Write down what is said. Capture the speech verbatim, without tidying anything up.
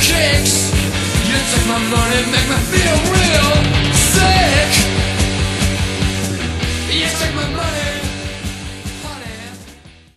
kicks. You take my money, make me feel real sick. You take my money.